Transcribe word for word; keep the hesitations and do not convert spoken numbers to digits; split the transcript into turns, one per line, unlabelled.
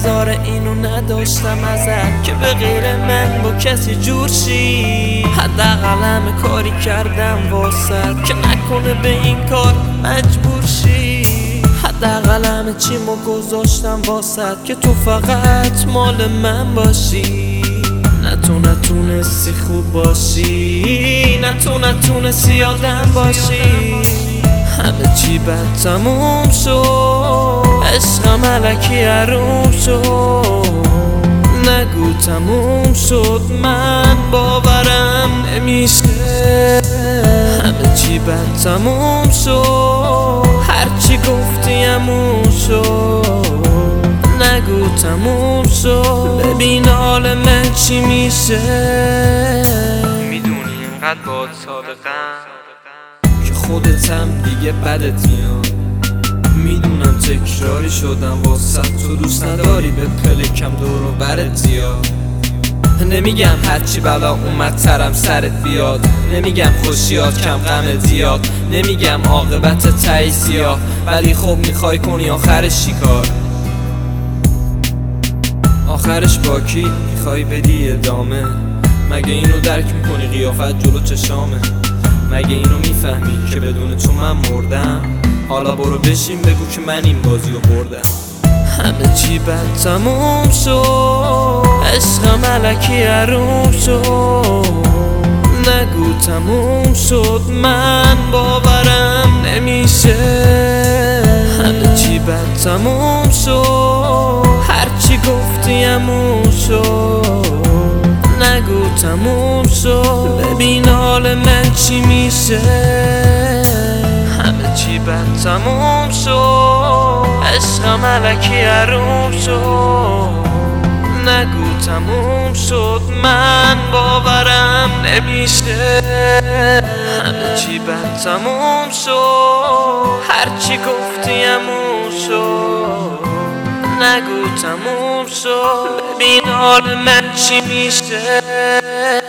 انتظار اینو نداشتم ازت که به غیر من با کسی جور شی. حداقل همه کاری کردم واسد که نکنه به این کار مجبور شی. حداقل همه چیمو گذاشتم واسد که تو فقط مال من باشی. نه تو نتونستی خوب باشی، نه تو نتونستی آدم باشی. همه چی بد تموم شد، عشقم الکی حروم شد. نگو تموم شد، من باورم نمیشه. همه چی بد تموم شد، هرچی گفتی همون شد. نگو تموم شد، ببین حال من چی میشه.
میدونی اینقدر باهات صادقم
که خودتم دیگه بدت میاد. میدونم تکراری شدم واسه تو، دوست نداری به پلکم دور و برت زیاد. نمیگم هرچی بلا اومد ترم سرت بیاد. نمیگم خوشیات کم غمت زیاد. نمیگم عاقبت تهی سیاه، ولی خب میخوای کنی آخرش چیکار؟ آخرش با کی میخوای بدی ادامه؟ مگه اینو درک میکنی قیافت جلو چشامه؟ مگه اینو میفهمی که بدون تو من مردم؟ حالا برو بشین بگو که من این بازیو بردم. همه چی بد تموم شد، عشقم الکی حروم شد. نگو تموم شد، من باورم نمیشه. همه چی بد تموم شد، هرچی گفتی همون شد. نگو تموم شد، ببین حال من چی میشه. همه چی بد تموم شد، عشقم الکی حروم شد. نگو تموم شد، من باورم نمیشه. همه چی بد تموم شد، هرچی گفتی همون شد. نگو تموم شد، ببین حال من چی میشه.